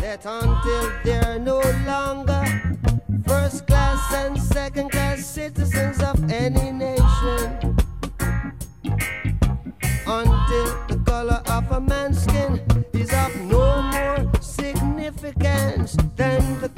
that until they're no longer first class and second class citizens of any nation, until the color of a man's skin is of no more significance than the